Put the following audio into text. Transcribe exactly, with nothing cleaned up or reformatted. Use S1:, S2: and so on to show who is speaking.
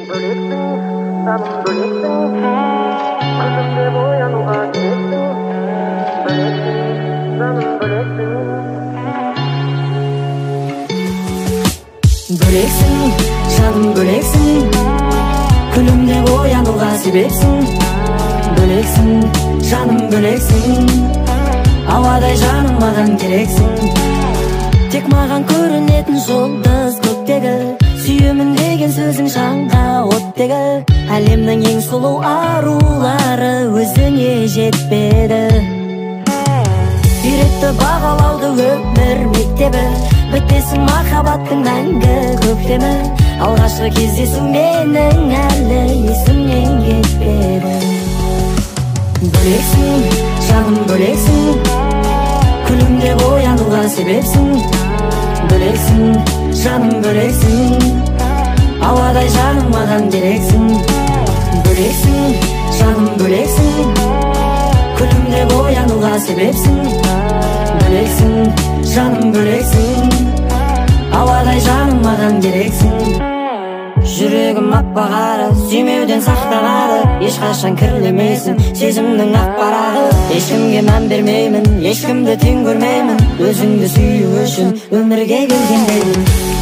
S1: Böлекsin, жаным бöлекsin, күлімде оянуға себепсің. Бöлекsin, жаным бöлекsin, ауадай жаным маған керексің. Тек маған көрінетін жұлдыз көктегі, сүйемін деген сөзің жанға оттегі. Әлемнің ең сұлу арулары өзіңе жетпеді. Үйретті бағалауды өмір мектебі, бітпесін махаббаттың мәңгі көктемі. Алғашқы кездесу менің әлі есімнен кетпеді. Бöлекsin, жаным бöлекsin, күлімде оянуға себепсің. Бöлекsin, жаным бöлекsin, ауадай жаным маған керексің. Бöлекsin, жаным бöлекsin, күлімде оянуға себепсің. Бöлекsin, жаным бöлекsin, ауадай жаным маған керексің. Жүрегім аппағары, сүймеуден сақтанады, ешқашан кірлемесін сезімнің ақпараты. Ешкімге мән бермеймін, ешкімді тең көрмеймін, өзіңді сүю үшін өмірге келгендеймін.